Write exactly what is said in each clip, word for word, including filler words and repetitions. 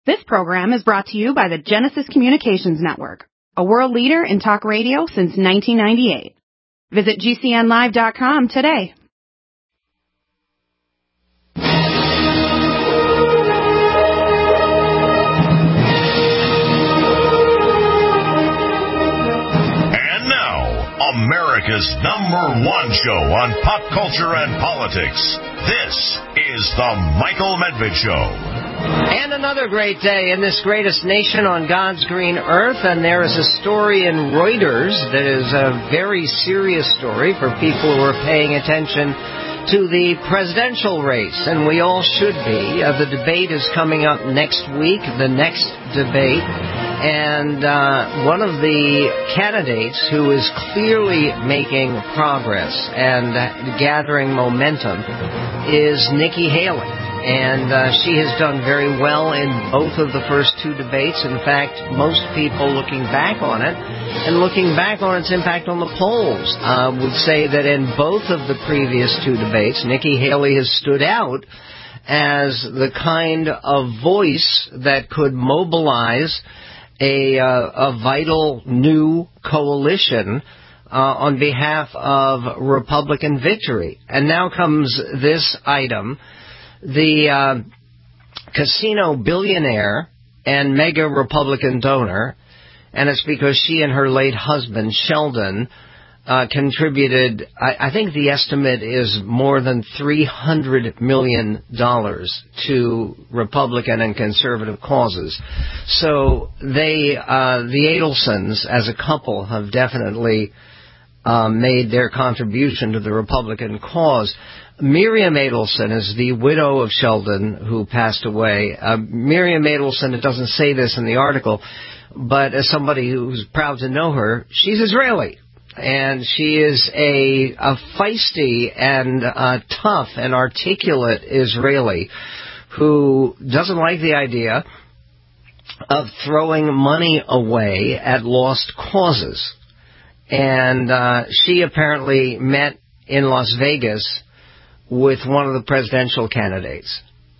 This program is brought to you by the Genesis Communications Network, a world leader in talk radio since nineteen ninety-eight. Visit G C N live dot com today. And now, America's number one show on pop culture and politics. This is The Michael Medved Show. And another great day in this greatest nation on God's green earth, and there is a story in Reuters that is a very serious story for people who are paying attention to the presidential race, and we all should be. Uh, the debate is coming up next week, the next debate, and uh, one of the candidates who is clearly making progress and gathering momentum is Nikki Haley. And uh, she has done very well in both of the first two debates. In fact, most people looking back on it and looking back on its impact on the polls uh, would say that in both of the previous two debates, Nikki Haley has stood out as the kind of voice that could mobilize a, uh, a vital new coalition uh, on behalf of Republican victory. And now comes this item. The uh, casino billionaire and mega Republican donor, and it's because she and her late husband, Sheldon, uh, contributed, I, I think the estimate is more than three hundred million dollars to Republican and conservative causes. So they, uh, the Adelsons, as a couple, have definitely uh, made their contribution to the Republican cause. Miriam Adelson is the widow of Sheldon, who passed away. Uh, Miriam Adelson, it doesn't say this in the article, but as somebody who's proud to know her, she's Israeli. And she is a, a feisty and uh, tough and articulate Israeli who doesn't like the idea of throwing money away at lost causes. And uh, she apparently met in Las Vegas with one of the presidential candidates.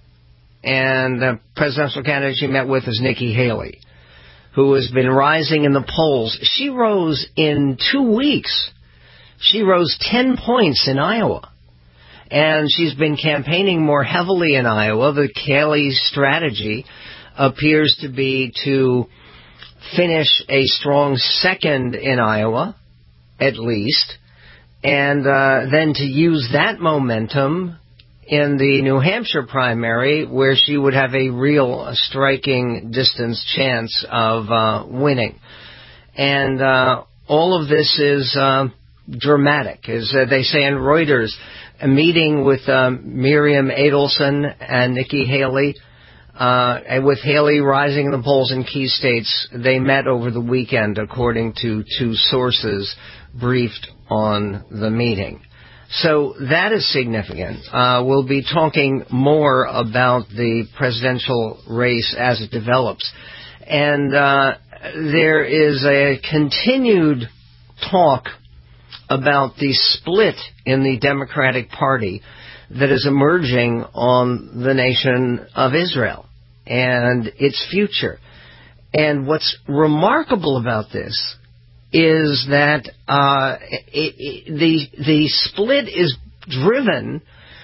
And the presidential candidate she met with is Nikki Haley, who has been rising in the polls. She rose in two weeks. She rose ten points in Iowa. And she's been campaigning more heavily in Iowa. The Haley's strategy appears to be to finish a strong second in Iowa, at least, and uh, then to use that momentum in the New Hampshire primary, where she would have a real striking distance chance of uh, winning. And uh, all of this is uh, dramatic. As uh, they say in Reuters, a meeting with um, Miriam Adelson and Nikki Haley, uh, and with Haley rising in the polls in key states, they met over the weekend, according to two sources briefed on the meeting. So that is significant. Uh, we'll be talking more about the presidential race as it develops. And uh, there is a continued talk about the split in the Democratic Party that is emerging on the nation of Israel and its future. And what's remarkable about this is that uh, it, it, the the split is driven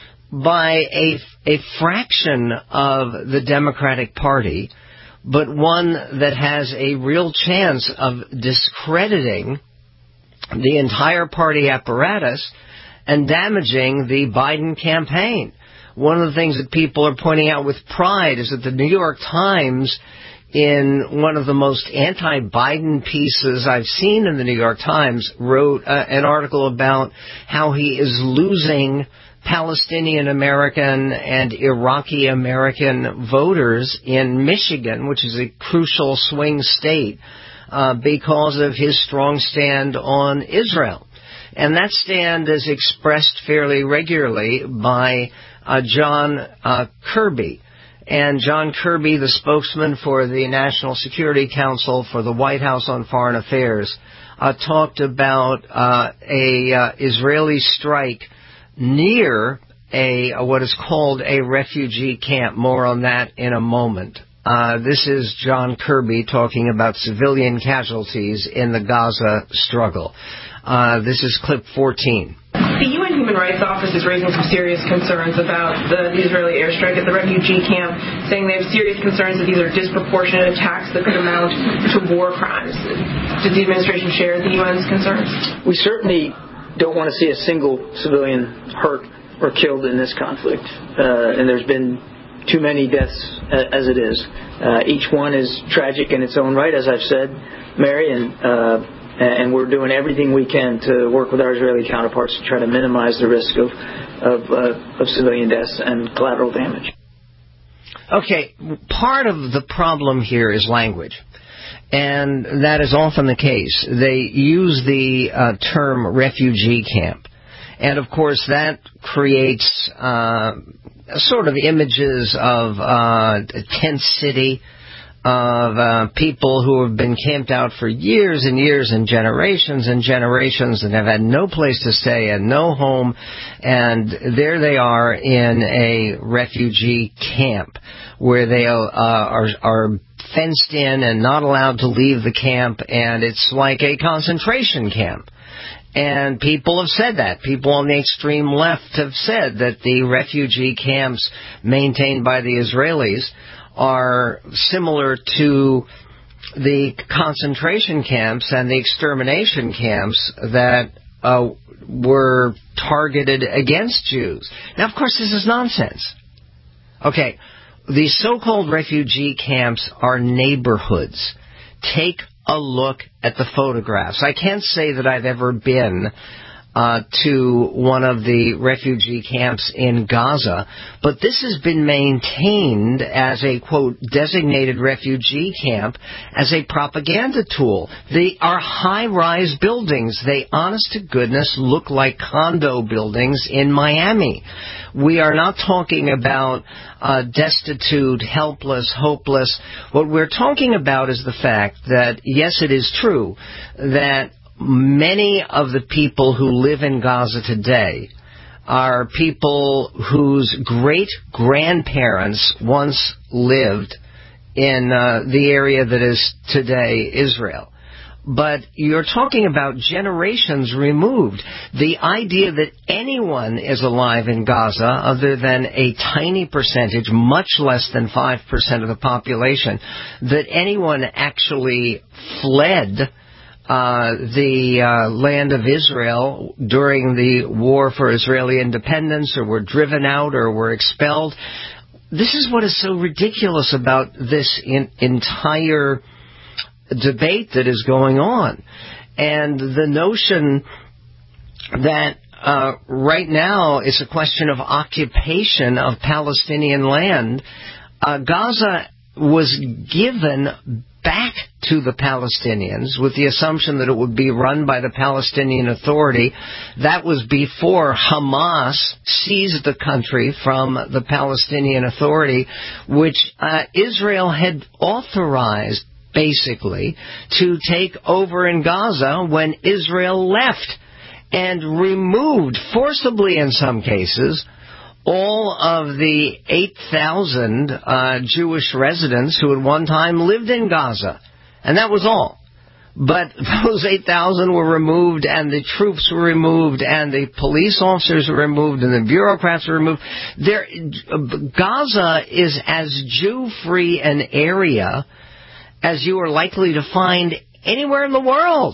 by a, a fraction of the Democratic Party, but one that has a real chance of discrediting the entire party apparatus and damaging the Biden campaign. One of the things that people are pointing out with pride is that the New York Times, in one of the most anti-Biden pieces I've seen in the New York Times, wrote uh, an article about how he is losing Palestinian-American and Iraqi-American voters in Michigan, which is a crucial swing state, uh, because of his strong stand on Israel. And that stand is expressed fairly regularly by uh, John uh, Kirby. And John Kirby, the spokesman for the National Security Council for the White House on Foreign Affairs, uh, talked about uh, a uh, Israeli strike near a, a what is called a refugee camp. More on that in a moment. Uh, this is John Kirby talking about civilian casualties in the Gaza struggle. Uh, this is clip fourteen. The U N Human Rights Office is raising some serious concerns about the, the Israeli airstrike at the refugee camp, saying they have serious concerns that these are disproportionate attacks that could amount to war crimes. Does the administration share the U N's concerns? We certainly don't want to see a single civilian hurt or killed in this conflict, uh, and there's been too many deaths as it is. Uh, each one is tragic in its own right, as I've said, Mary, and uh, and we're doing everything we can to work with our Israeli counterparts to try to minimize the risk of of, uh, of civilian deaths and collateral damage. Okay, part of the problem here is language. And that is often the case. They use the uh, term refugee camp. And, of course, that creates uh, sort of images of uh, a tent city, of uh, people who have been camped out for years and years and generations and generations and have had no place to stay and no home. And there they are in a refugee camp where they uh, are, are fenced in and not allowed to leave the camp, and it's like a concentration camp. And people have said that. People on the extreme left have said that the refugee camps maintained by the Israelis are similar to the concentration camps and the extermination camps that uh, were targeted against Jews. Now, of course, this is nonsense. Okay, the so-called refugee camps are neighborhoods. Take a look at the photographs. I can't say that I've ever been uh, to one of the refugee camps in Gaza, but this has been maintained as a, quote, designated refugee camp as a propaganda tool. They are high-rise buildings. They, honest to goodness, look like condo buildings in Miami. We are not talking about uh, destitute, helpless, hopeless. What we're talking about is the fact that, yes, it is true that many of the people who live in Gaza today are people whose great-grandparents once lived in uh, the area that is today Israel. But you're talking about generations removed. The idea that anyone is alive in Gaza, other than a tiny percentage, much less than five percent of the population, that anyone actually fled uh, the uh, land of Israel during the war for Israeli independence, or were driven out, or were expelled. This is what is so ridiculous about this in, entire debate that is going on. And the notion that uh, right now it's a question of occupation of Palestinian land. Uh, Gaza was given back to the Palestinians with the assumption that it would be run by the Palestinian Authority. That was before Hamas seized the country from the Palestinian Authority, which uh, Israel had authorized basically to take over in Gaza when Israel left and removed, forcibly in some cases, all of the eight thousand uh, Jewish residents who at one time lived in Gaza. And that was all. But those eight thousand were removed, and the troops were removed, and the police officers were removed, and the bureaucrats were removed. There, Gaza is as Jew-free an area as you are likely to find anywhere in the world.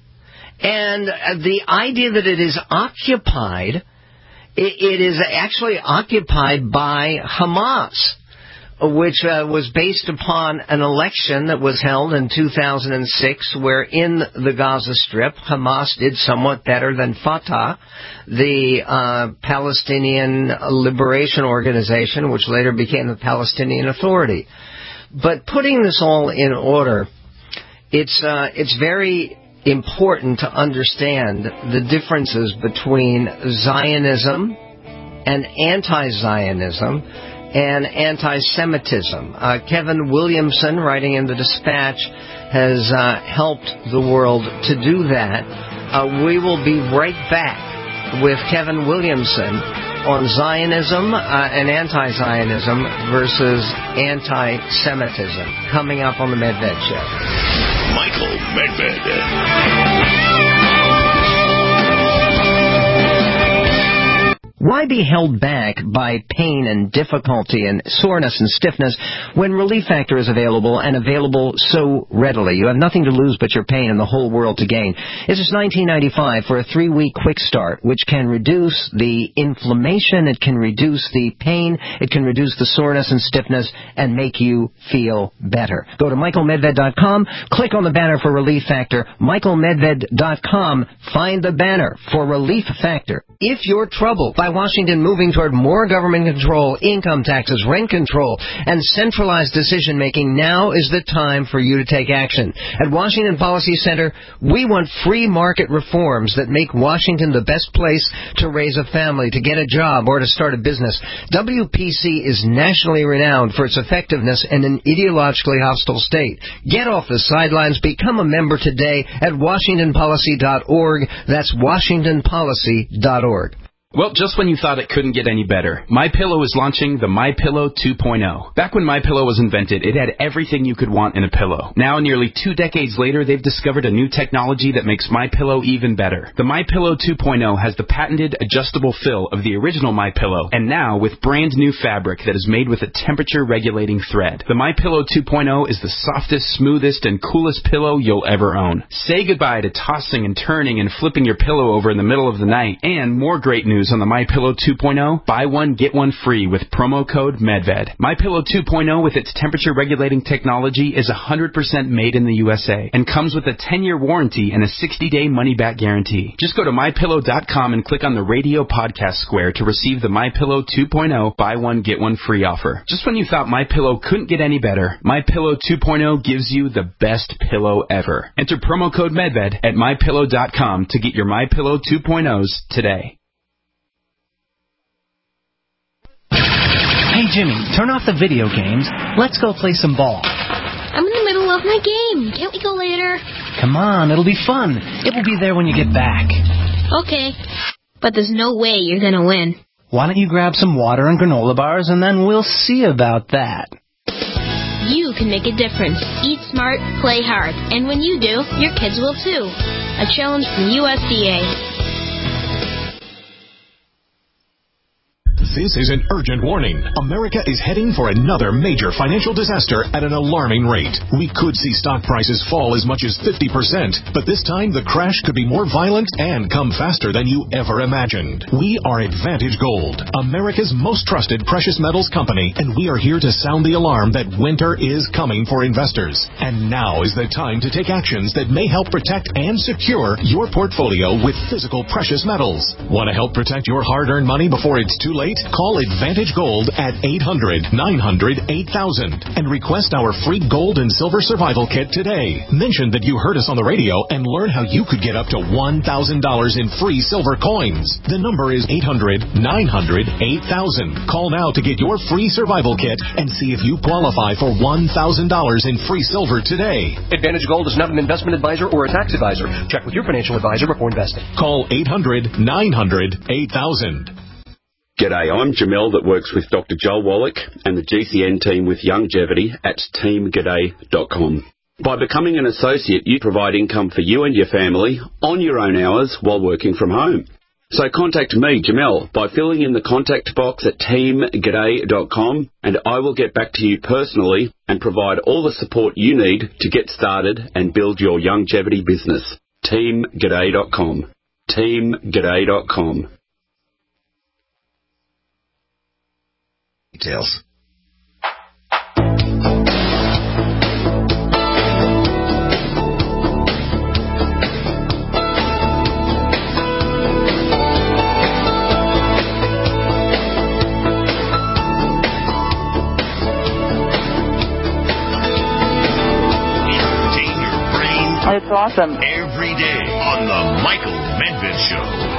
And the idea that it is occupied, it, it is actually occupied by Hamas, which uh, was based upon an election that was held in two thousand six, where in the Gaza Strip, Hamas did somewhat better than Fatah, the uh, Palestinian Liberation Organization, which later became the Palestinian Authority. But putting this all in order, it's uh, it's very important to understand the differences between Zionism and anti-Zionism and anti-Semitism. Uh, Kevin Williamson, writing in the Dispatch, has uh, helped the world to do that. Uh, we will be right back with Kevin Williamson on Zionism uh, and anti-Zionism versus anti-Semitism. Coming up on the Medved Show. Michael Medved. Why be held back by pain and difficulty and soreness and stiffness when Relief Factor is available and available so readily? You have nothing to lose but your pain and the whole world to gain. This is nineteen ninety-five for a three-week quick start, which can reduce the inflammation, it can reduce the pain, it can reduce the soreness and stiffness, and make you feel better. Go to michael medved dot com, click on the banner for Relief Factor, michael medved dot com, find the banner for Relief Factor. If you're troubled by Washington moving toward more government control, income taxes, rent control, and centralized decision-making, now is the time for you to take action. At Washington Policy Center, we want free market reforms that make Washington the best place to raise a family, to get a job, or to start a business. W P C is nationally renowned for its effectiveness in an ideologically hostile state. Get off the sidelines. Become a member today at washington policy dot org. That's washington policy dot org. Well, just when you thought it couldn't get any better, MyPillow is launching the MyPillow two point oh. Back when MyPillow was invented, it had everything you could want in a pillow. Now, nearly two decades later, they've discovered a new technology that makes MyPillow even better. The MyPillow two point oh has the patented adjustable fill of the original MyPillow, and now with brand new fabric that is made with a temperature-regulating thread. The MyPillow two point oh is the softest, smoothest, and coolest pillow you'll ever own. Say goodbye to tossing and turning and flipping your pillow over in the middle of the night. And more great news on the MyPillow two point oh, buy one, get one free with promo code MedVed. MyPillow two point oh with its temperature-regulating technology is one hundred percent made in the U S A and comes with a ten-year warranty and a sixty-day money-back guarantee. Just go to my pillow dot com and click on the radio podcast square to receive the MyPillow two point oh buy one, get one free offer. Just when you thought MyPillow couldn't get any better, MyPillow two point oh gives you the best pillow ever. Enter promo code MedVed at my pillow dot com to get your MyPillow two point ohs today. Hey, Jimmy, turn off the video games. Let's go play some ball. I'm in the middle of my game. Can't we go later? Come on, it'll be fun. It will be there when you get back. Okay. But there's no way you're going to win. Why don't you grab some water and granola bars, and then we'll see about that. You can make a difference. Eat smart, play hard. And when you do, your kids will too. A challenge from U S D A. This is an urgent warning. America is heading for another major financial disaster at an alarming rate. We could see stock prices fall as much as fifty percent, but this time the crash could be more violent and come faster than you ever imagined. We are Advantage Gold, America's most trusted precious metals company, and we are here to sound the alarm that winter is coming for investors. And now is the time to take actions that may help protect and secure your portfolio with physical precious metals. Want to help protect your hard-earned money before it's too late? Call Advantage Gold at eight hundred, nine hundred, eight thousand and request our free gold and silver survival kit today. Mention that you heard us on the radio and learn how you could get up to one thousand dollars in free silver coins. The number is eight hundred, nine hundred, eight thousand. Call now to get your free survival kit and see if you qualify for one thousand dollars in free silver today. Advantage Gold is not an investment advisor or a tax advisor. Check with your financial advisor before investing. Call eight hundred, nine hundred, eight thousand. G'day, I'm Jamel that works with Doctor Joel Wallach and the G C N team with Longevity at team g'day dot com. By becoming an associate, you provide income for you and your family on your own hours while working from home. So contact me, Jamel, by filling in the contact box at team g'day dot com, and I will get back to you personally and provide all the support you need to get started and build your longevity business. team g'day dot com. team g'day dot com. Details. It's awesome. Every day on the Michael Medved Show.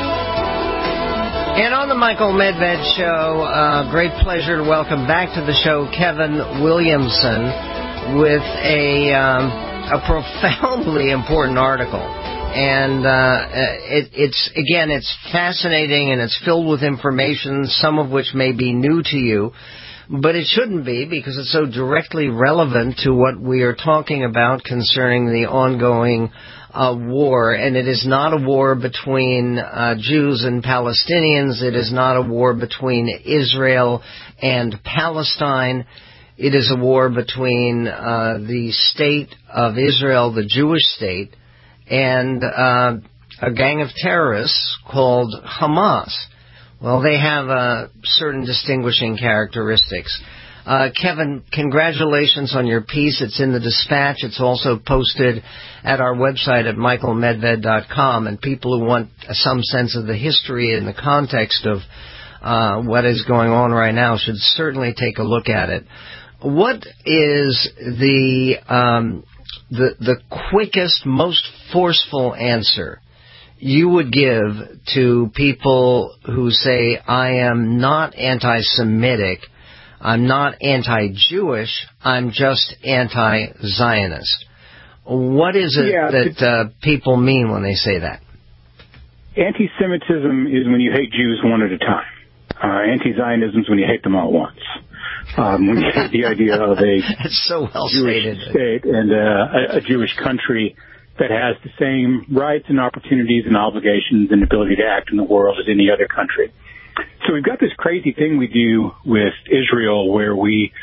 And on the Michael Medved Show, uh, great pleasure to welcome back to the show Kevin Williamson with a um, a profoundly important article and uh, it, it's, again, it's fascinating and it's filled with information, some of which may be new to you, but it shouldn't be because it's so directly relevant to what we are talking about concerning the ongoing uh, war. And it is not a war between uh, Jews and Palestinians. It is not a war between Israel and Palestine. It is a war between uh, the state of Israel, the Jewish state, and uh, a gang of terrorists called Hamas. Well, they have uh, certain distinguishing characteristics. Uh, Kevin, congratulations on your piece. It's in the Dispatch. It's also posted at our website at michael medved dot com, and people who want some sense of the history and the context of uh, what is going on right now should certainly take a look at it. What is the um, the the quickest, most forceful answer you would give to people who say, I am not anti-Semitic, I'm not anti-Jewish, I'm just anti-Zionist? What is it yeah, that uh, people mean when they say that? Anti-Semitism is when you hate Jews one at a time. Uh, anti-Zionism is when you hate them all at once. Um, when you hate the idea of a That's so well Jewish stated. state and uh, a, a Jewish country that has the same rights and opportunities and obligations and ability to act in the world as any other country. So we've got this crazy thing we do with Israel where we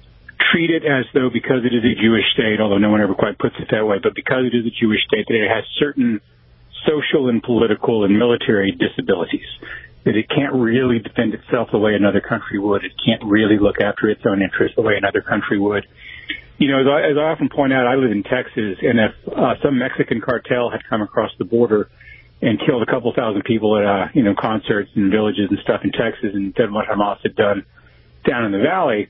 treat it as though because it is a Jewish state, although no one ever quite puts it that way, but because it is a Jewish state, that it has certain social and political and military disabilities, that it can't really defend itself the way another country would. It can't really look after its own interests the way another country would. You know, as I, as I often point out, I live in Texas, and if uh, some Mexican cartel had come across the border and killed a couple thousand people at, uh, you know, concerts and villages and stuff in Texas and done what Hamas had done down in the valley,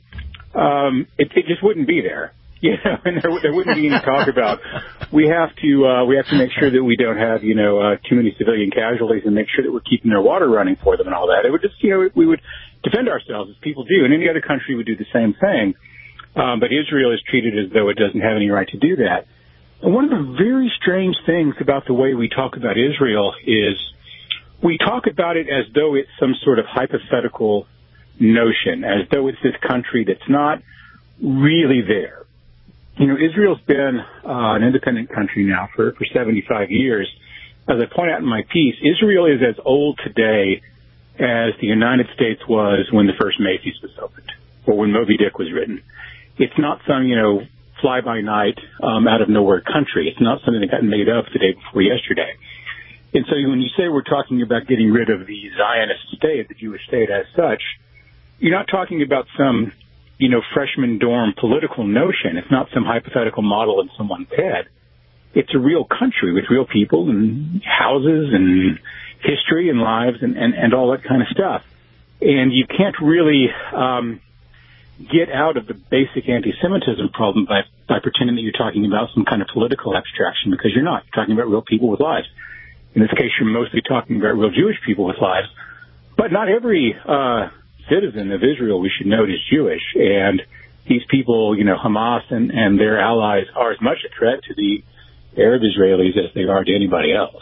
um, it, it just wouldn't be there. You know, and there, there wouldn't be any talk about, we have to, uh, we have to make sure that we don't have, you know, uh, too many civilian casualties and make sure that we're keeping their water running for them and all that. It would just, you know, we would defend ourselves as people do, and any other country would do the same thing. Um, but Israel is treated as though it doesn't have any right to do that. And one of the very strange things about the way we talk about Israel is we talk about it as though it's some sort of hypothetical notion, as though it's this country that's not really there. You know, Israel's been uh, an independent country now for, for seventy-five years. As I point out in my piece, Israel is as old today as the United States was when the first Macy's was opened or when Moby Dick was written. It's not some, you know, fly-by-night, um, out-of-nowhere country. It's not something that got made up the day before yesterday. And so when you say we're talking about getting rid of the Zionist state, the Jewish state as such, you're not talking about some, you know, freshman dorm political notion. It's not some hypothetical model in someone's head. It's a real country with real people and houses and history and lives and, and, and all that kind of stuff. And you can't really um, get out of the basic anti-Semitism problem by, by pretending that you're talking about some kind of political abstraction, because you're not. You're talking about real people with lives. In this case, you're mostly talking about real Jewish people with lives. But not every uh, citizen of Israel, we should note, is Jewish. And these people, you know, Hamas and, and their allies are as much a threat to the Arab Israelis as they are to anybody else.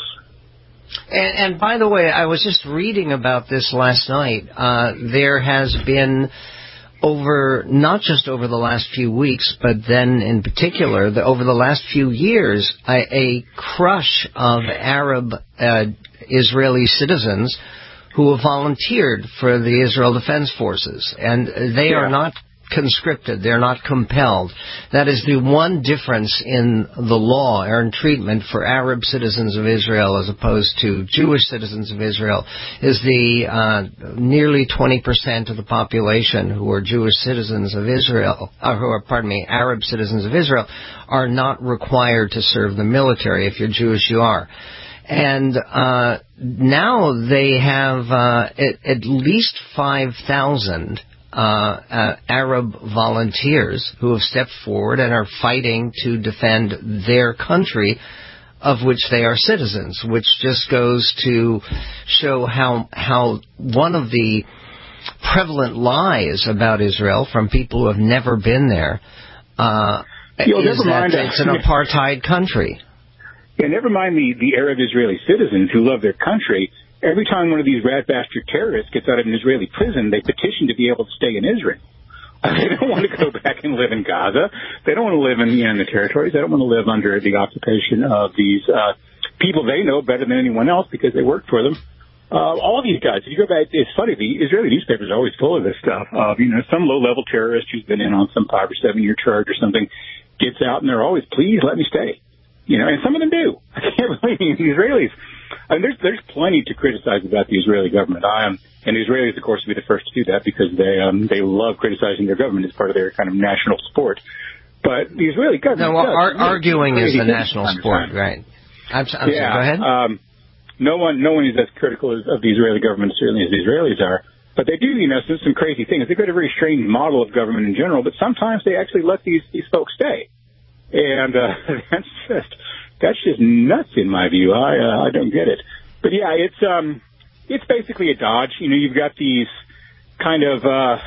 And, and by the way, I was just reading about this last night. Uh, there has been over, not just over the last few weeks, but then in particular, the, over the last few years, a, a crush of Arab uh, Israeli citizens who have volunteered for the Israel Defense Forces. And they yeah. are not conscripted. They're not compelled. That is the one difference in the law or in treatment for Arab citizens of Israel as opposed to Jewish citizens of Israel, is the uh, nearly twenty percent of the population who are Jewish citizens of Israel, uh, who are, pardon me, Arab citizens of Israel, are not required to serve the military. If you're Jewish, you are. And uh, now they have uh, at, at least five thousand Uh, uh, Arab volunteers who have stepped forward and are fighting to defend their country of which they are citizens, which just goes to show how how one of the prevalent lies about Israel from people who have never been there uh, Yo, is that mind it's an apartheid country. And never mind the, the Arab Israeli citizens who love their country. Every time one of these rat bastard terrorists gets out of an Israeli prison, they petition to be able to stay in Israel. They don't want to go back and live in Gaza. They don't want to live in, you know, in the territories. They don't want to live under the occupation of these uh, people they know better than anyone else because they work for them. Uh, all of these guys, if you go back, it's funny, the Israeli newspapers are always full of this stuff. Uh, you know, some low-level terrorist who's been in on some five or seven-year charge or something gets out, and they're always, please let me stay. You know, and some of them do. I can't believe the Israelis. I mean, there's there's plenty to criticize about the Israeli government. I am, and the Israelis, of course, would be the first to do that because they um they love criticizing their government as part of their kind of national sport. But the Israeli government, no, well, does, ar- you know, arguing is the national sport, right? I'm, I'm yeah, sorry, go ahead. Um, no one, no one is as critical as, of the Israeli government certainly as the Israelis are. But they do, you know, some, some crazy things. They've got a very strange model of government in general. But sometimes they actually let these these folks stay. And uh, that's just that's just nuts in my view. I uh, I don't get it. But yeah, it's um it's basically a dodge. You know, you've got these kind of uh,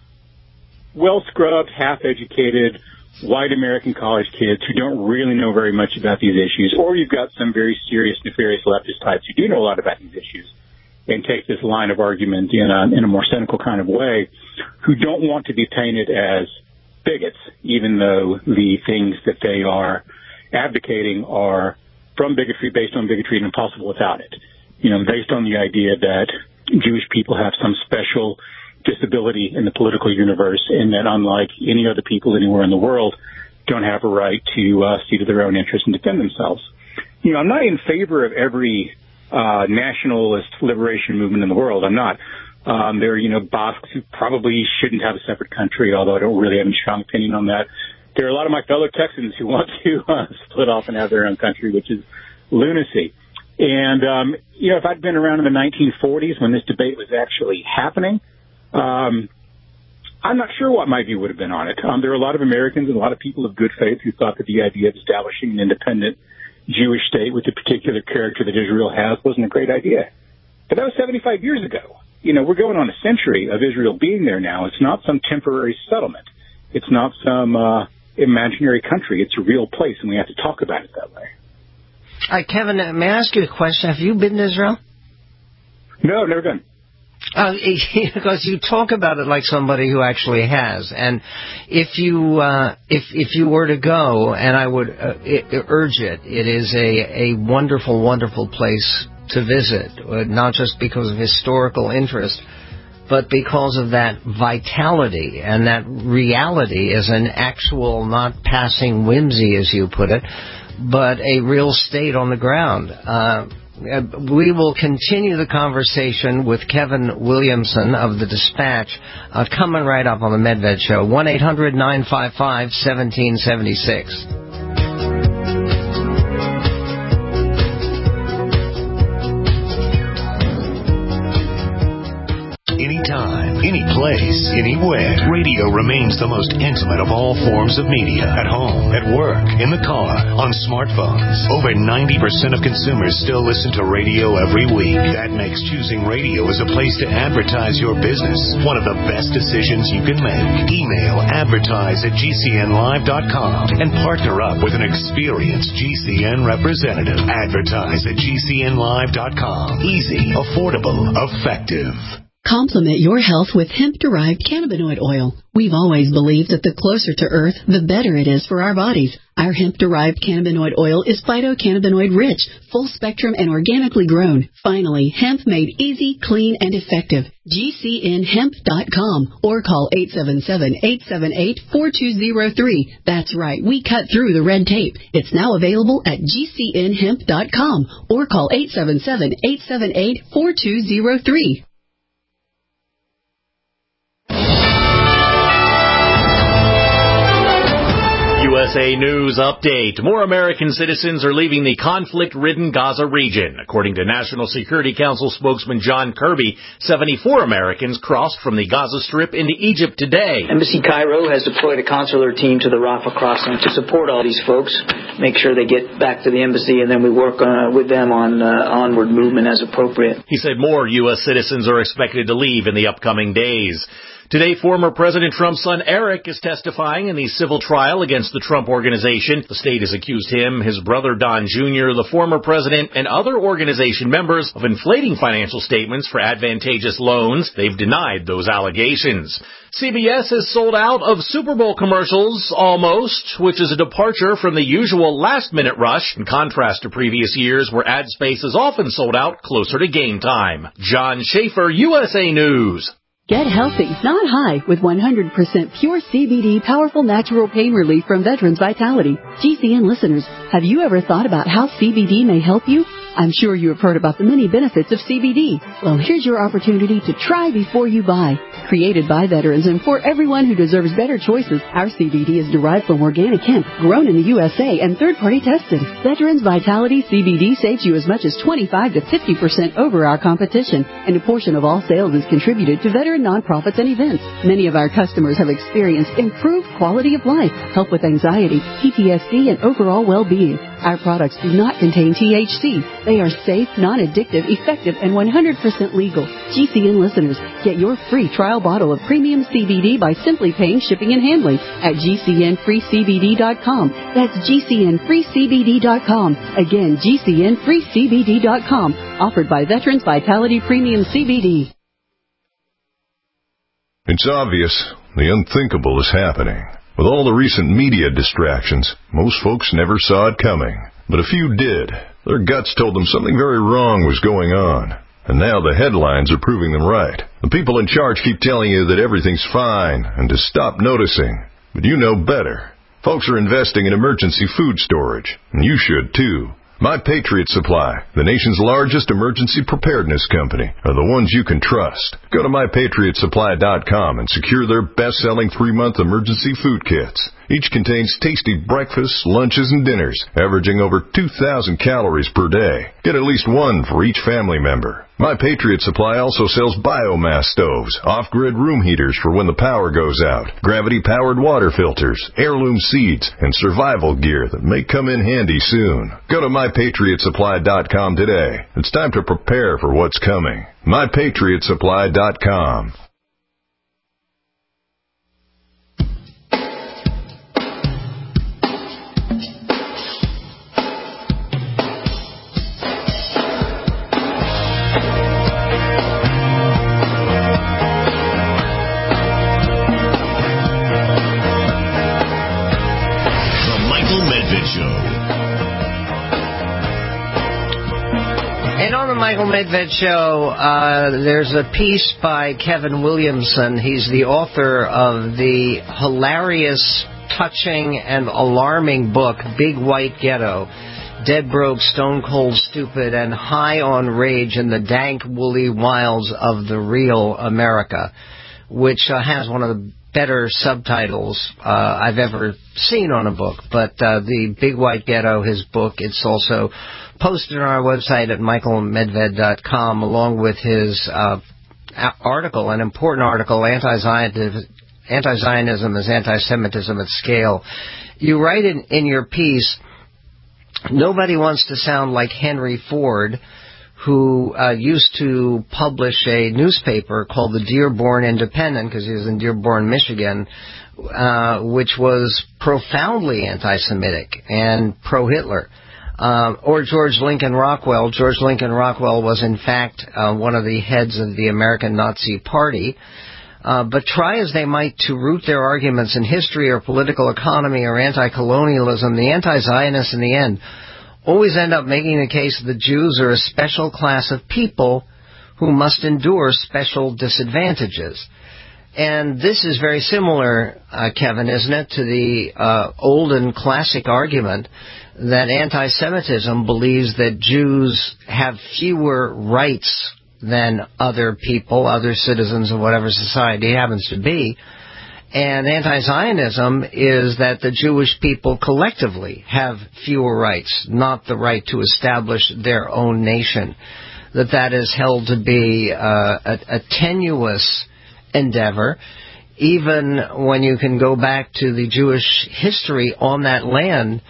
well scrubbed, half educated, white American college kids who don't really know very much about these issues, or you've got some very serious, nefarious leftist types who do know a lot about these issues and take this line of argument in a in a more cynical kind of way, who don't want to be painted as bigots, even though the things that they are advocating are from bigotry, based on bigotry, and impossible without it. You know, based on the idea that Jewish people have some special disability in the political universe, and that unlike any other people anywhere in the world, don't have a right to uh, see to their own interests and defend themselves. You know, I'm not in favor of every uh, nationalist liberation movement in the world. I'm not. Um, there are, you know, Basques who probably shouldn't have a separate country, although I don't really have any strong opinion on that. There are a lot of my fellow Texans who want to uh, split off and have their own country, which is lunacy. And, um, you know, if I'd been around in the nineteen forties when this debate was actually happening, um, I'm not sure what my view would have been on it. Um, there are a lot of Americans and a lot of people of good faith who thought that the idea of establishing an independent Jewish state with the particular character that Israel has wasn't a great idea. But that was seventy-five years ago. You know, we're going on a century of Israel being there now. It's not some temporary settlement. It's not some uh, imaginary country. It's a real place, and we have to talk about it that way. All right, Kevin, may I ask you a question? Have you been to Israel? No, never been. Uh, because you talk about it like somebody who actually has, and if you uh, if if you were to go, and I would uh, it, urge it, it is a a wonderful, wonderful place to visit, uh, not just because of historical interest, but because of that vitality and that reality as an actual, not passing whimsy, as you put it, but a real state on the ground. Uh, we will continue the conversation with Kevin Williamson of the Dispatch uh, coming right up on the Medved Show. one eight hundred nine five five one seven seven six. Anytime, any place, anywhere. Radio remains the most intimate of all forms of media. At home, at work, in the car, on smartphones. Over ninety percent of consumers still listen to radio every week. That makes choosing radio as a place to advertise your business one of the best decisions you can make. Email advertise at G C N live dot com and partner up with an experienced G C N representative. Advertise at G C N live dot com. Easy, affordable, effective. Complement your health with hemp-derived cannabinoid oil. We've always believed that the closer to Earth, the better it is for our bodies. Our hemp-derived cannabinoid oil is phytocannabinoid-rich, full-spectrum, and organically grown. Finally, hemp made easy, clean, and effective. G C N hemp dot com or call eight seven seven, eight seven eight, four two zero three. That's right, we cut through the red tape. It's now available at G C N hemp dot com or call eight seven seven, eight seven eight, four two zero three. U S A News Update. More American citizens are leaving the conflict-ridden Gaza region. According to National Security Council spokesman John Kirby, seventy-four Americans crossed from the Gaza Strip into Egypt today. Embassy Cairo has deployed a consular team to the Rafah crossing to support all these folks, make sure they get back to the embassy, and then we work uh, with them on uh, onward movement as appropriate. He said more U S citizens are expected to leave in the upcoming days. Today, former President Trump's son Eric is testifying in the civil trial against the Trump Organization. The state has accused him, his brother Don Junior, the former president, and other organization members of inflating financial statements for advantageous loans. They've denied those allegations. C B S has sold out of Super Bowl commercials almost, which is a departure from the usual last-minute rush, in contrast to previous years where ad space is often sold out closer to game time. John Schaefer, U S A News. Get healthy, not high, with one hundred percent pure C B D powerful natural pain relief from Veterans Vitality. G C N listeners, have you ever thought about how C B D may help you? I'm sure you have heard about the many benefits of C B D. Well, here's your opportunity to try before you buy. Created by veterans and for everyone who deserves better choices, our C B D is derived from organic hemp, grown in the U S A, and third-party tested. Veterans Vitality C B D saves you as much as twenty-five to fifty percent over our competition, and a portion of all sales is contributed to veteran nonprofits and events. Many of our customers have experienced improved quality of life, help with anxiety, P T S D, and overall well-being. Our products do not contain T H C. They are safe, non-addictive, effective, and one hundred percent legal. G C N listeners, get your free trial bottle of premium C B D by simply paying shipping and handling at G C N free C B D dot com. That's G C N free C B D dot com. Again, G C N free C B D dot com. Offered by Veterans Vitality Premium C B D. It's obvious the unthinkable is happening. With all the recent media distractions, most folks never saw it coming. But a few did. Their guts told them something very wrong was going on. And now the headlines are proving them right. The people in charge keep telling you that everything's fine and to stop noticing. But you know better. Folks are investing in emergency food storage, and you should too. My Patriot Supply, the nation's largest emergency preparedness company, are the ones you can trust. Go to my patriot supply dot com and secure their best-selling three-month emergency food kits. Each contains tasty breakfasts, lunches, and dinners, averaging over two thousand calories per day. Get at least one for each family member. My Patriot Supply also sells biomass stoves, off-grid room heaters for when the power goes out, gravity-powered water filters, heirloom seeds, and survival gear that may come in handy soon. Go to my patriot supply dot com today. It's time to prepare for what's coming. my patriot supply dot com. And on the Michael Medved Show, uh, there's a piece by Kevin Williamson. He's the author of the hilarious, touching, and alarming book, Big White Ghetto, Dead Broke, Stone Cold Stupid, and High on Rage in the Dank, Woolly Wilds of the Real America, which uh, has one of the better subtitles uh, I've ever seen on a book. But uh, the Big White Ghetto, his book, it's also posted on our website at michael medved dot com, along with his uh, article, an important article, Anti-Zionism, Anti-Zionism is Anti-Semitism at Scale. You write in, in your piece, nobody wants to sound like Henry Ford, who uh, used to publish a newspaper called the Dearborn Independent, because he was in Dearborn, Michigan, uh, which was profoundly anti-Semitic and pro-Hitler. Uh, or George Lincoln Rockwell. George Lincoln Rockwell was, in fact, uh, one of the heads of the American Nazi Party. Uh, but try as they might to root their arguments in history or political economy or anti-colonialism, the anti-Zionists in the end always end up making the case that the Jews are a special class of people who must endure special disadvantages. And this is very similar, uh, Kevin, isn't it, to the uh, old and classic argument that anti-Semitism believes that Jews have fewer rights than other people, other citizens of whatever society it happens to be. And anti-Zionism is that the Jewish people collectively have fewer rights, not the right to establish their own nation. That that is held to be uh, a, a tenuous endeavor, even when you can go back to the Jewish history on that land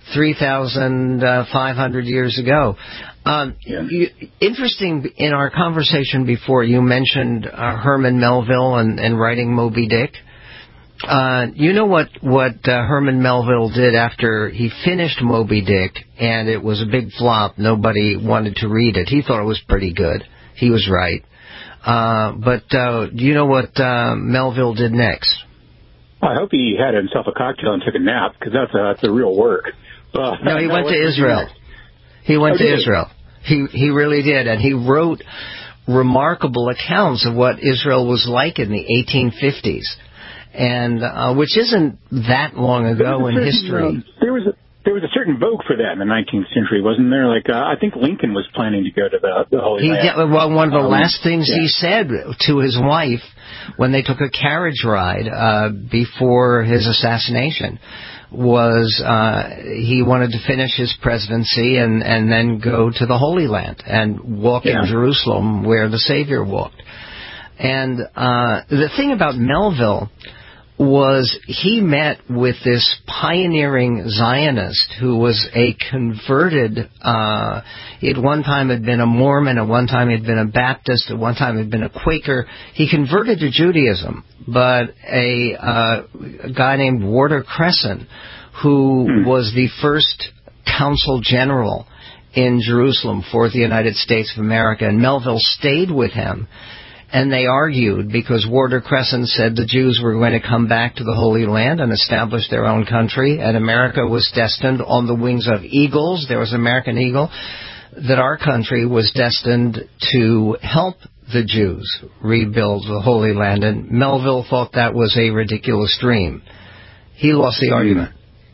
three thousand five hundred years ago. Um, yeah. you, interesting, in our conversation before, you mentioned uh, Herman Melville and, and writing Moby Dick. Uh, you know what, what uh, Herman Melville did after he finished Moby Dick, and it was a big flop. Nobody wanted to read it. He thought it was pretty good. He was right. Uh, but uh, do you know what uh, Melville did next? I hope he had himself a cocktail and took a nap, because that's a, that's a real work. Uh, no, he went to Israel. He went to Israel. He he really did, and he wrote remarkable accounts of what Israel was like in the eighteen fifties. And uh, which isn't that long ago in certain, history. Um, there was a, there was a certain vogue for that in the nineteenth century, wasn't there? Like uh, I think Lincoln was planning to go to the, the Holy he Land. Did, well, one of the um, last things yeah. he said to his wife when they took a carriage ride uh, before his assassination was uh, he wanted to finish his presidency and, and then go to the Holy Land and walk yeah. in Jerusalem where the Savior walked. And uh, the thing about Melville was he met with this pioneering Zionist who was a converted, uh, he at one time had been a Mormon, at one time he had been a Baptist, at one time he had been a Quaker. He converted to Judaism, but a, uh, a guy named Warder Cresson, who mm. was the first consul general in Jerusalem for the United States of America, and Melville stayed with him. And they argued because Warder Cresson said the Jews were going to come back to the Holy Land and establish their own country, and America was destined on the wings of eagles, there was American Eagle, that our country was destined to help the Jews rebuild the Holy Land. And Melville thought that was a ridiculous dream. He lost the argument.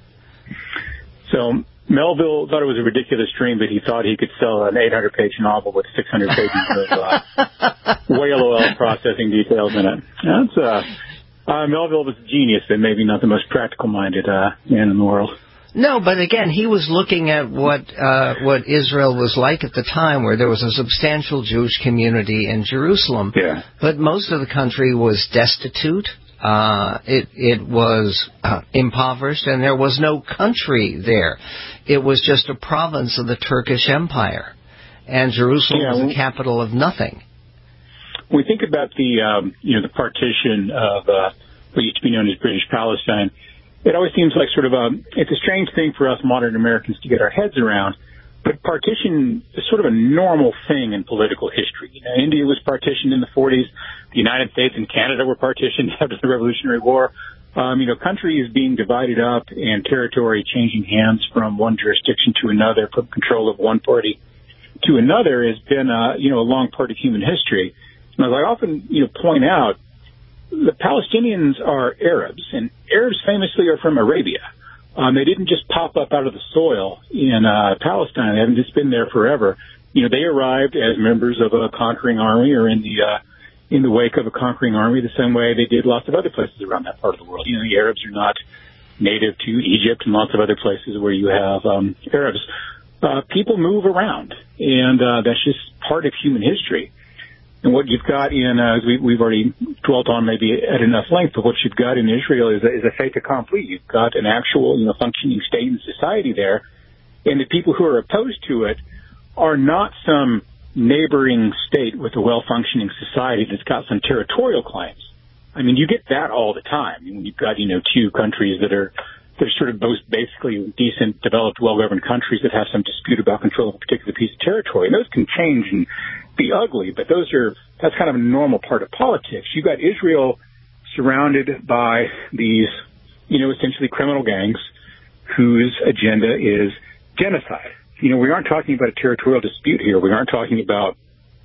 So Melville thought it was a ridiculous dream, but he thought he could sell an eight hundred page novel with six hundred pages of uh, whale oil processing details in it. That's, uh, uh, Melville was a genius, but maybe not the most practical-minded uh, man in the world. No, but again, he was looking at what uh, what Israel was like at the time, where there was a substantial Jewish community in Jerusalem, yeah. but most of the country was destitute. Uh, it, it was uh, impoverished, and there was no country there. It was just a province of the Turkish Empire, and Jerusalem yeah, was the capital of nothing. When we think about the, um, you know, the partition of uh, what used to be known as British Palestine, it always seems like sort of a, it's a strange thing for us modern Americans to get our heads around. But partition is sort of a normal thing in political history. You know, India was partitioned in the forties. The United States and Canada were partitioned after the Revolutionary War. Um, you know, countries being divided up and territory changing hands from one jurisdiction to another, from control of one party to another has been, uh, you know, a long part of human history. And as I often, you know, point out, the Palestinians are Arabs, and Arabs famously are from Arabia. Um, they didn't just pop up out of the soil in uh, Palestine. They haven't just been there forever. You know, they arrived as members of a conquering army or in the uh, in the wake of a conquering army the same way they did lots of other places around that part of the world. You know, the Arabs are not native to Egypt and lots of other places where you have um, Arabs. Uh, people move around, and uh, that's just part of human history. And what you've got in, uh, as we, we've already dwelt on maybe at enough length, but what you've got in Israel is a, is a fait accompli. You've got an actual, you know, functioning state and society there, and the people who are opposed to it are not some neighboring state with a well-functioning society that's got some territorial claims. I mean, you get that all the time. I mean, you've got, you know, two countries that are they're sort of both basically decent, developed, well-governed countries that have some dispute about control of a particular piece of territory. And those can change and be ugly, but those are that's kind of a normal part of politics. You got Israel surrounded by these, you know, essentially criminal gangs whose agenda is genocide. You know, we aren't talking about a territorial dispute here. We aren't talking about,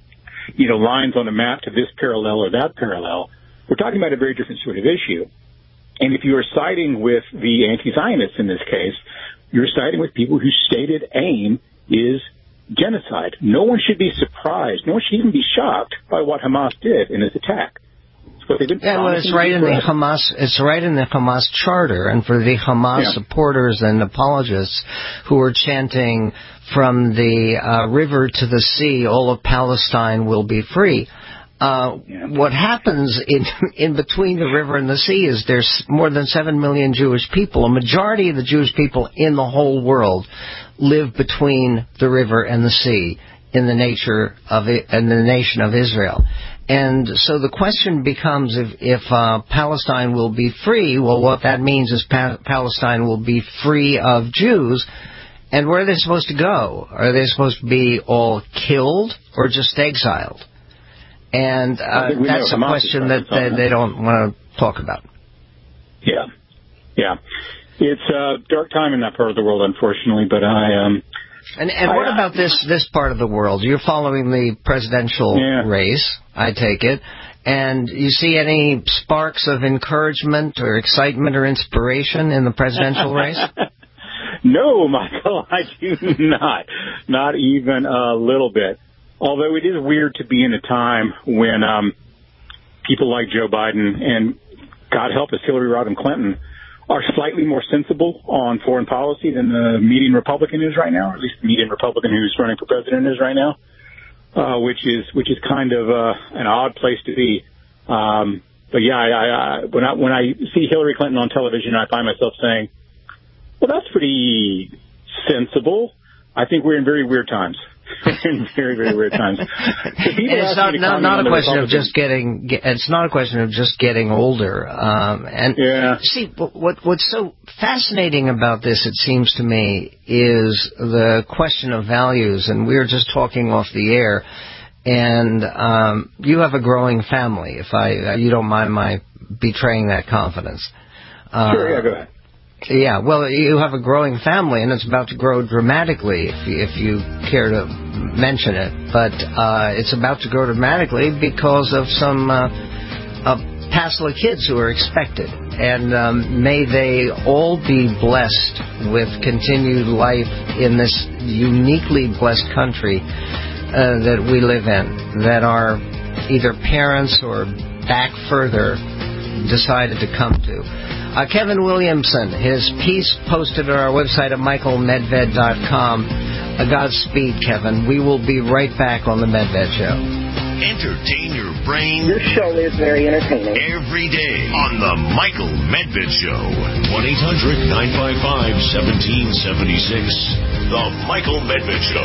you know, lines on a map to this parallel or that parallel. We're talking about a very different sort of issue. And if you are siding with the anti-Zionists in this case, you're siding with people whose stated aim is genocide. No one should be surprised. No one should even be shocked by what Hamas did in this attack. It's what they've been yeah, well, it's right in the Hamas. It's right in the Hamas charter, and for the Hamas yeah. supporters and apologists who are chanting from the uh, river to the sea, all of Palestine will be free. Uh, yeah. What happens in in between the river and the sea is there's more than seven million Jewish people. A majority of the Jewish people in the whole world live between the river and the sea in the nature of it, in the nation of Israel. And so the question becomes if, if uh, Palestine will be free, well, what that means is pa- Palestine will be free of Jews. And where are they supposed to go? Are they supposed to be all killed or just exiled? And uh, that's a question that they, they don't want to talk about. Yeah, yeah. It's a dark time in that part of the world, unfortunately, but I... Um, and and what I, about this, this part of the world? You're following the presidential yeah. race, I take it, and you see any sparks of encouragement or excitement or inspiration in the presidential race? No, Michael, I do not. Not even a little bit. Although it is weird to be in a time when um, people like Joe Biden and, God help us, Hillary Rodham Clinton are slightly more sensible on foreign policy than the median Republican is right now, or at least the median Republican who's running for president is right now, uh, which is which is kind of uh, an odd place to be. Um, but yeah, I, I, when I when I see Hillary Clinton on television, I find myself saying, "Well, that's pretty sensible." I think we're in very weird times. in very, very weird times. So it's not, not, not a question of just getting. It's not a question of just getting older. Um, and yeah. see, what what's so fascinating about this, it seems to me, is the question of values. And we were just talking off the air. And um, you have a growing family. If I, you don't mind my betraying that confidence. Uh, sure. Yeah. Go ahead. Yeah, well, you have a growing family, and it's about to grow dramatically, if you, if you care to mention it. But uh, it's about to grow dramatically because of some uh, uh, passel of kids who are expected. And um, may they all be blessed with continued life in this uniquely blessed country uh, that we live in, that our either parents or back further decided to come to. Uh, Kevin Williamson, his piece posted on our website at michael medved dot com. Uh, Godspeed, Kevin. We will be right back on the Medved Show. Entertain your brain. Your show is very entertaining. Every day on the Michael Medved Show. one eight hundred nine five five one seven seven six. The Michael Medved Show.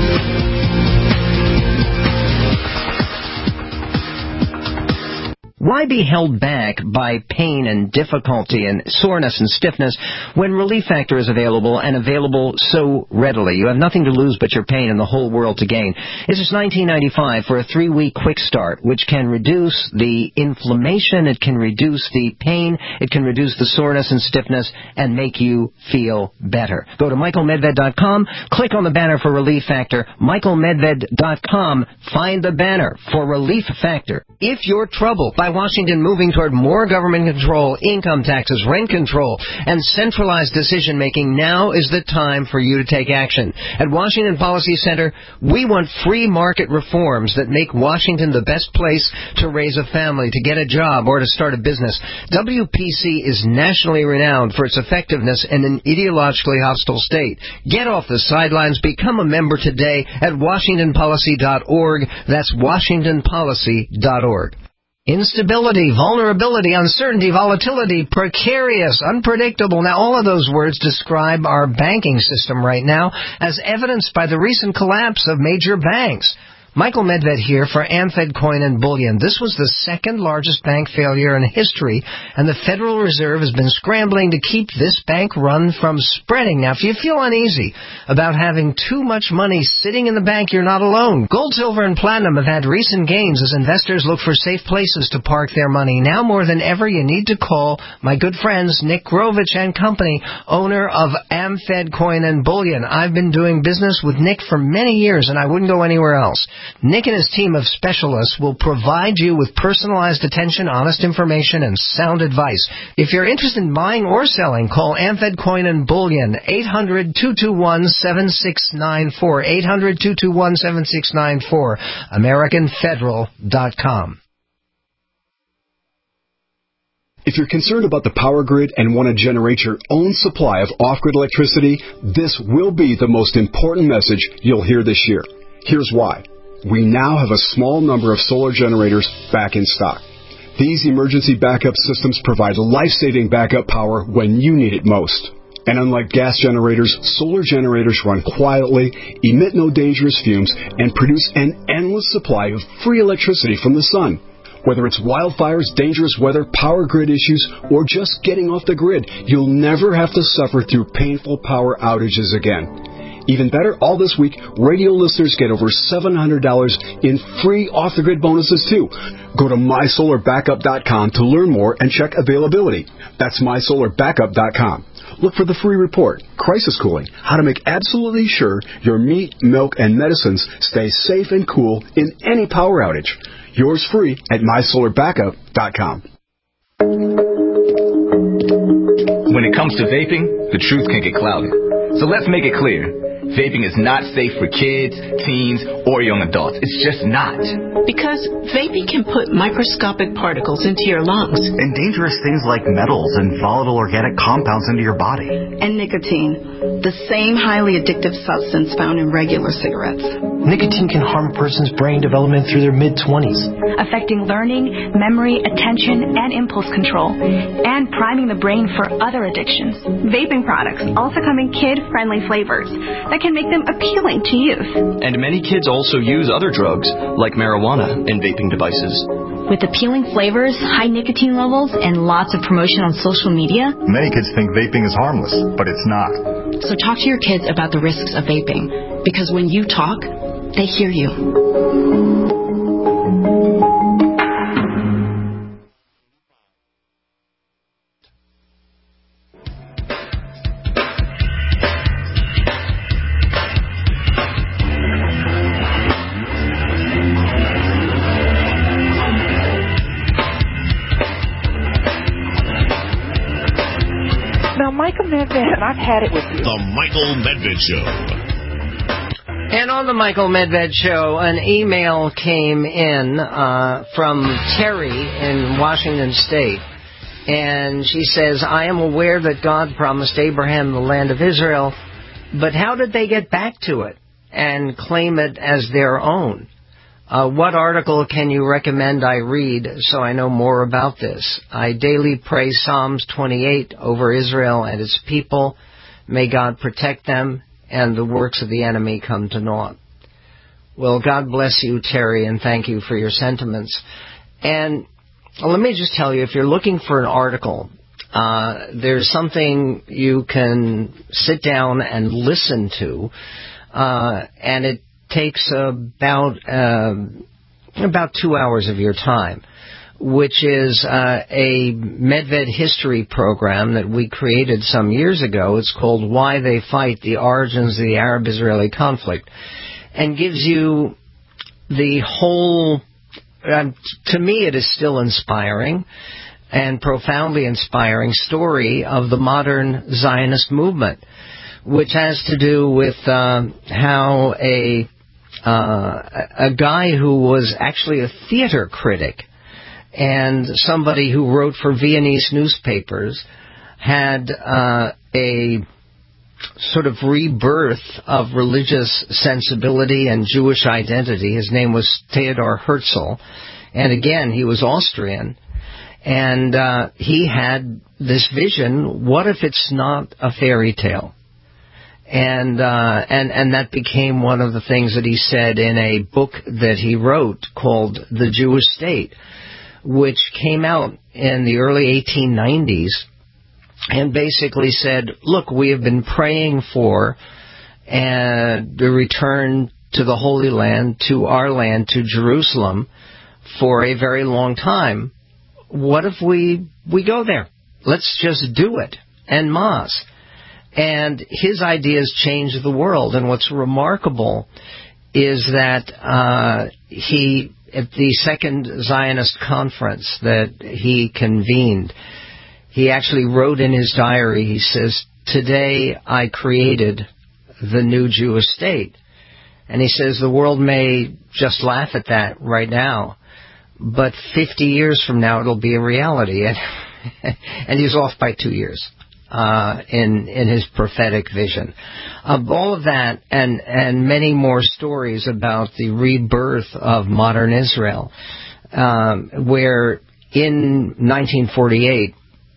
Why be held back by pain and difficulty and soreness and stiffness when Relief Factor is available and available so readily? You have nothing to lose but your pain and the whole world to gain. It's just nineteen ninety-five for a three-week quick start, which can reduce the inflammation, it can reduce the pain, it can reduce the soreness and stiffness, and make you feel better. Go to michael medved dot com, click on the banner for Relief Factor, michael medved dot com, find the banner for Relief Factor. If you're troubled by Washington moving toward more government control, income taxes, rent control, and centralized decision-making, now is the time for you to take action. At Washington Policy Center, we want free market reforms that make Washington the best place to raise a family, to get a job, or to start a business. W P C is nationally renowned for its effectiveness in an ideologically hostile state. Get off the sidelines. Become a member today at washington policy dot org. That's washington policy dot org. Instability, vulnerability, uncertainty, volatility, precarious, unpredictable. Now, all of those words describe our banking system right now, as evidenced by the recent collapse of major banks. Michael Medved here for AmFed Coin and Bullion. This was the second largest bank failure in history, and the Federal Reserve has been scrambling to keep this bank run from spreading. Now, if you feel uneasy about having too much money sitting in the bank, you're not alone. Gold, silver, and platinum have had recent gains as investors look for safe places to park their money. Now more than ever, you need to call my good friends Nick Grovich and Company, owner of AmFed Coin and Bullion. I've been doing business with Nick for many years, and I wouldn't go anywhere else. Nick and his team of specialists will provide you with personalized attention, honest information, and sound advice. If you're interested in buying or selling, call AmFed Coin and Bullion, eight hundred, two two one, seven six nine four, eight hundred, two two one, seven six nine four, american federal dot com. If you're concerned about the power grid and want to generate your own supply of off-grid electricity, this will be the most important message you'll hear this year. Here's why. we now have a small number of solar generators back in stock. These emergency backup systems provide life-saving backup power when you need it most. And unlike gas generators, solar generators run quietly, emit no dangerous fumes, and produce an endless supply of free electricity from the sun. Whether it's wildfires, dangerous weather, power grid issues, or just getting off the grid, you'll never have to suffer through painful power outages again. Even better, all this week, radio listeners get over seven hundred dollars in free off-the-grid bonuses, too. Go to my solar backup dot com to learn more and check availability. That's my solar backup dot com. Look for the free report, Crisis Cooling, how to make absolutely sure your meat, milk, and medicines stay safe and cool in any power outage. Yours free at my solar backup dot com. When it comes to vaping, the truth can get clouded. So let's make it clear. Vaping is not safe for kids, teens, or young adults. It's just not. Because vaping can put microscopic particles into your lungs. And dangerous things like metals and volatile organic compounds into your body. And nicotine, the same highly addictive substance found in regular cigarettes. Nicotine can harm a person's brain development through their mid-twenties. Affecting learning, memory, attention, and impulse control. And priming the brain for other addictions. Vaping products also come in kid-friendly flavors that can make them appealing to youth. And many kids also use other drugs, like marijuana, in vaping devices. With appealing flavors, high nicotine levels, and lots of promotion on social media, many kids think vaping is harmless, but it's not. So talk to your kids about the risks of vaping, because when you talk, they hear you. And I've had it with you. The Michael Medved Show. And on the Michael Medved Show, an email came in uh, from Terry in Washington State. And she says, I am aware that God promised Abraham the land of Israel, but how did they get back to it and claim it as their own? Uh, what article can you recommend I read so I know more about this? I daily pray Psalms twenty-eight over Israel and its people. May God protect them and the works of the enemy come to naught. Well, God bless you, Terry, and thank you for your sentiments. And let me just tell you, if you're looking for an article, uh, there's something you can sit down and listen to, uh, and it takes about uh, about two hours of your time, which is uh, a Medved history program that we created some years ago. It's called Why They Fight, The Origins of the Arab-Israeli Conflict, and gives you the whole, um, to me it is still inspiring and profoundly inspiring story of the modern Zionist movement, which has to do with uh, how a Uh, a guy who was actually a theater critic and somebody who wrote for Viennese newspapers had uh, a sort of rebirth of religious sensibility and Jewish identity. His name was Theodor Herzl, and again, he was Austrian, and uh, he had this vision, what if it's not a fairy tale? And, uh, and, and that became one of the things that he said in a book that he wrote called The Jewish State, which came out in the early eighteen nineties and basically said, look, we have been praying for uh, the return to the Holy Land, to our land, to Jerusalem for a very long time. What if we, we go there? Let's just do it en masse. And his ideas changed the world. And what's remarkable is that uh, he, at the second Zionist conference that he convened, he actually wrote in his diary, he says, today I created the new Jewish state. And he says the world may just laugh at that right now, but fifty years from now it'll be a reality. And, and he's off by two years. uh, in in his prophetic vision. Uh, all of that and and many more stories about the rebirth of modern Israel, um, where in nineteen forty-eight,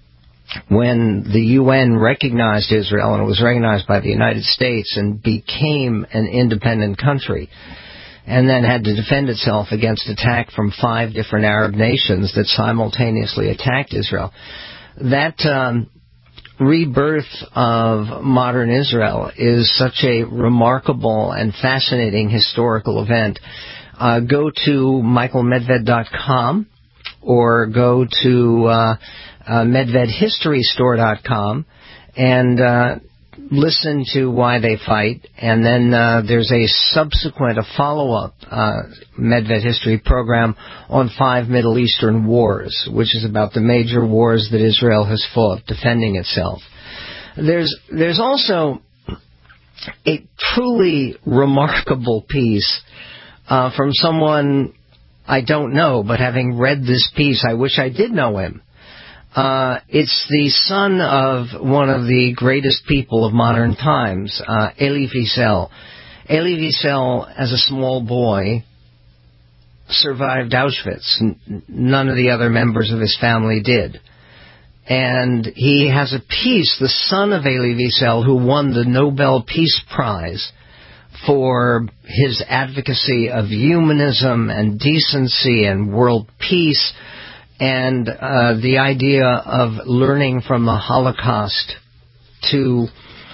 when the U N recognized Israel, and it was recognized by the United States and became an independent country, and then had to defend itself against attack from five different Arab nations that simultaneously attacked Israel. That um, rebirth of modern Israel is such a remarkable and fascinating historical event. Uh, go to michael medved dot com or go to uh, uh, medved history store dot com and uh, listen to why they fight. And then uh, there's a subsequent, a follow-up uh, Medved history program on five Middle Eastern wars, which is about the major wars that Israel has fought defending itself. There's there's also a truly remarkable piece uh, from someone I don't know, but having read this piece, I wish I did know him. Uh, it's the son of one of the greatest people of modern times, uh, Elie Wiesel. Elie Wiesel, as a small boy, survived Auschwitz. N- none of the other members of his family did. And he has a piece, the son of Elie Wiesel, who won the Nobel Peace Prize for his advocacy of humanism and decency and world peace, and uh, the idea of learning from the Holocaust to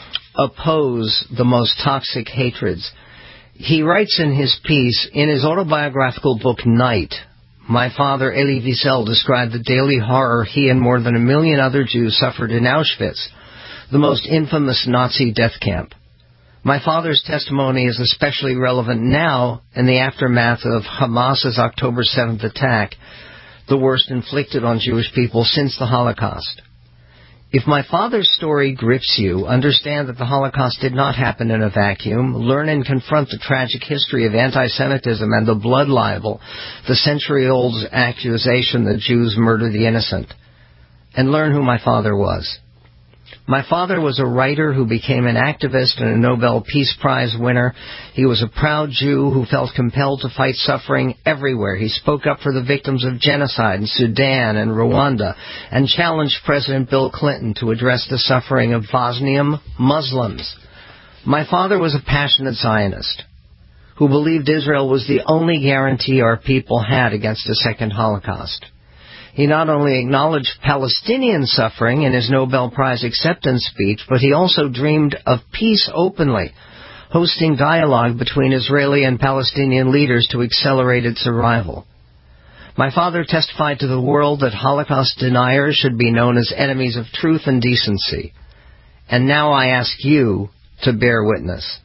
oppose the most toxic hatreds. He writes in his piece, in his autobiographical book, Night, my father, Elie Wiesel, described the daily horror he and more than a million other Jews suffered in Auschwitz, the most infamous Nazi death camp. My father's testimony is especially relevant now in the aftermath of Hamas's October seventh attack, the worst inflicted on Jewish people since the Holocaust. If my father's story grips you, understand that the Holocaust did not happen in a vacuum. Learn and confront the tragic history of anti-Semitism and the blood libel, the century-old accusation that Jews murder the innocent. And learn who my father was. My father was a writer who became an activist and a Nobel Peace Prize winner. He was a proud Jew who felt compelled to fight suffering everywhere. He spoke up for the victims of genocide in Sudan and Rwanda and challenged President Bill Clinton to address the suffering of Bosnian Muslims. My father was a passionate Zionist who believed Israel was the only guarantee our people had against a second Holocaust. He not only acknowledged Palestinian suffering in his Nobel Prize acceptance speech, but he also dreamed of peace openly, hosting dialogue between Israeli and Palestinian leaders to accelerate its arrival. My father testified to the world that Holocaust deniers should be known as enemies of truth and decency. And now I ask you to bear witness.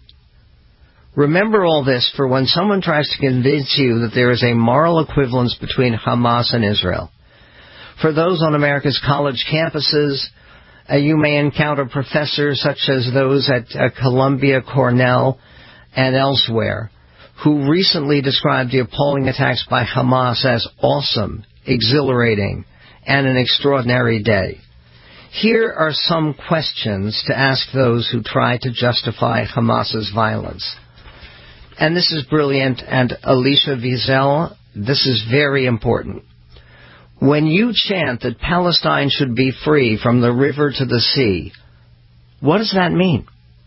Remember all this for when someone tries to convince you that there is a moral equivalence between Hamas and Israel. For those on America's college campuses, uh, you may encounter professors such as those at uh, Columbia, Cornell, and elsewhere, who recently described the appalling attacks by Hamas as awesome, exhilarating, and an extraordinary day. Here are some questions to ask those who try to justify Hamas's violence. And this is brilliant, and Alicia Wiesel, this is very important. When you chant that Palestine should be free from the river to the sea, what does that mean?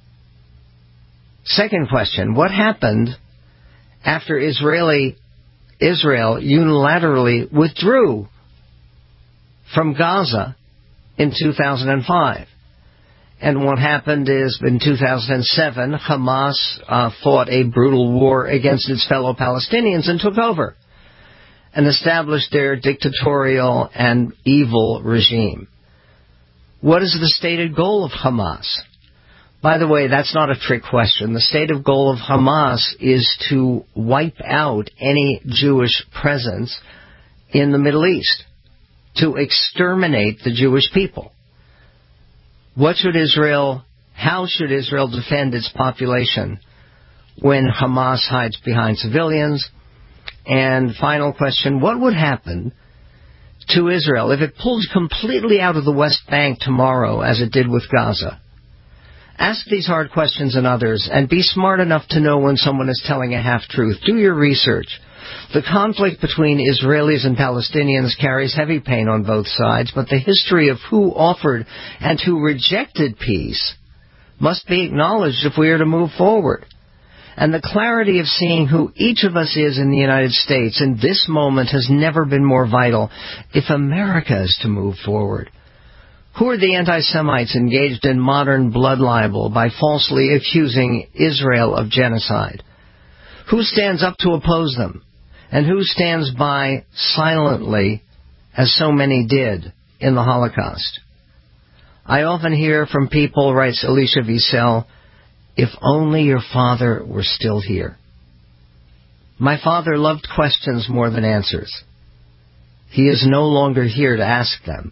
Second question, what happened after Israeli Israel unilaterally withdrew from Gaza in two thousand five? And what happened is, in two thousand seven, Hamas uh, fought a brutal war against its fellow Palestinians and took over and established their dictatorial and evil regime. What is the stated goal of Hamas? By the way, that's not a trick question. The stated goal of Hamas is to wipe out any Jewish presence in the Middle East, to exterminate the Jewish people. What should Israel, how should Israel defend its population when Hamas hides behind civilians? And final question, what would happen to Israel, if it pulled completely out of the West Bank tomorrow, as it did with Gaza? Ask these hard questions and others, and be smart enough to know when someone is telling a half-truth. Do your research. The conflict between Israelis and Palestinians carries heavy pain on both sides, but the history of who offered and who rejected peace must be acknowledged if we are to move forward. And the clarity of seeing who each of us is in the United States in this moment has never been more vital if America is to move forward. Who are the anti-Semites engaged in modern blood libel by falsely accusing Israel of genocide? Who stands up to oppose them? And who stands by silently, as so many did in the Holocaust? I often hear from people, writes Alicia Wiesel, if only your father were still here. My father loved questions more than answers. He is no longer here to ask them.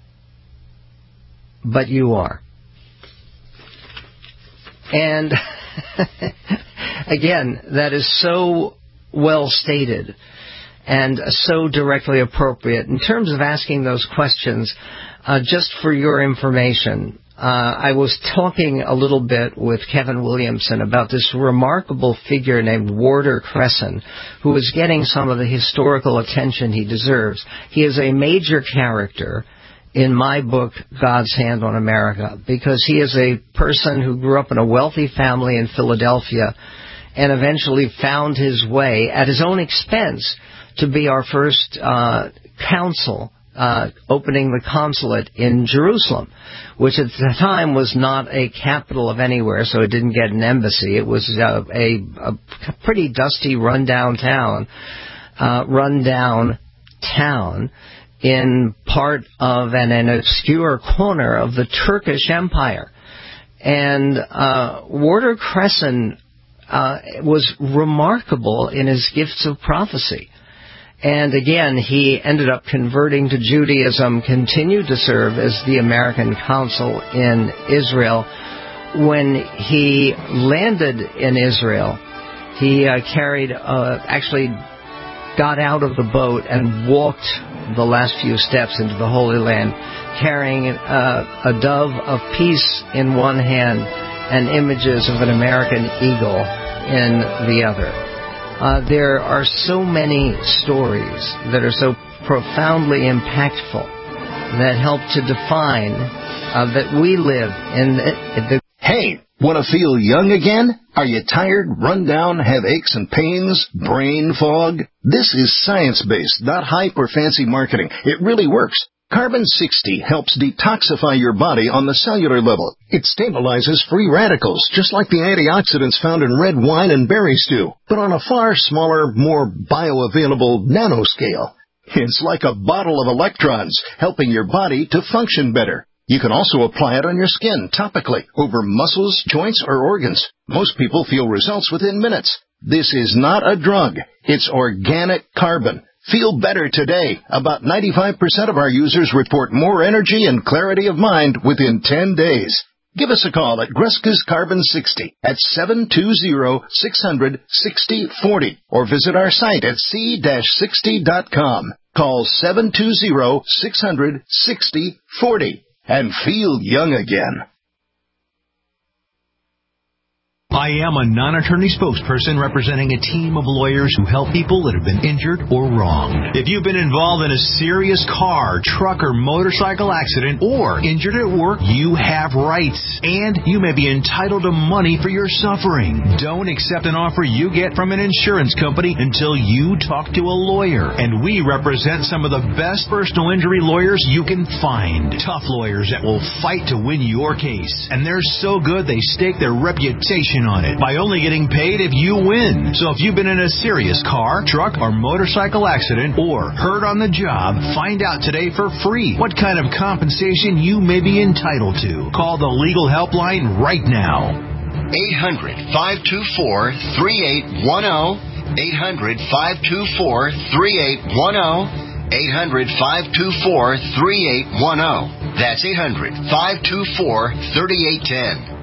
But you are. And again, that is so well stated and so directly appropriate. In terms of asking those questions, uh, just for your information, uh, I was talking a little bit with Kevin Williamson about this remarkable figure named Warder Cresson, who is getting some of the historical attention he deserves. He is a major character in my book, God's Hand on America, because he is a person who grew up in a wealthy family in Philadelphia and eventually found his way, at his own expense, to be our first uh, consul, uh, opening the consulate in Jerusalem, which at the time was not a capital of anywhere, so it didn't get an embassy. It was uh, a, a pretty dusty, rundown town, uh, rundown town, in part of an, an obscure corner of the Turkish Empire. And uh, Warder Cresson uh, was remarkable in his gifts of prophecy. And again, he ended up converting to Judaism, continued to serve as the American consul in Israel. When he landed in Israel, he uh, carried, uh, actually got out of the boat and walked the last few steps into the Holy Land, carrying uh, a dove of peace in one hand and images of an American eagle in the other. Uh, there are so many stories that are so profoundly impactful that help to define uh, that we live in the... the hey, want to feel young again? Are you tired, run down, have aches and pains, brain fog? This is science-based, not hype or fancy marketing. It really works. Carbon sixty helps detoxify your body on the cellular level. It stabilizes free radicals, just like the antioxidants found in red wine and berry stew, but on a far smaller, more bioavailable nanoscale. It's like a bottle of electrons, helping your body to function better. You can also apply it on your skin topically, over muscles, joints, or organs. Most people feel results within minutes. This is not a drug. It's organic carbon. Feel better today. About ninety-five percent of our users report more energy and clarity of mind within ten days. Give us a call at Greska's Carbon sixty at seven two zero, six hundred, sixty forty or visit our site at c sixty dot com. Call seven two zero, six hundred, sixty forty and feel young again. I am a non-attorney spokesperson representing a team of lawyers who help people that have been injured or wronged. If you've been involved in a serious car, truck, or motorcycle accident or injured at work, you have rights, and you may be entitled to money for your suffering. Don't accept an offer you get from an insurance company until you talk to a lawyer. And we represent some of the best personal injury lawyers you can find. Tough lawyers that will fight to win your case. And they're so good they stake their reputation on it by only getting paid if you win. So if you've been in a serious car, truck, or motorcycle accident or hurt on the job, find out today for free what kind of compensation you may be entitled to. Call the legal helpline right now. eight hundred, five two four, three eight one zero. eight hundred, five two four, three eight one zero. eight hundred, five two four, three eight one zero. That's eight hundred, five two four, three eight one zero.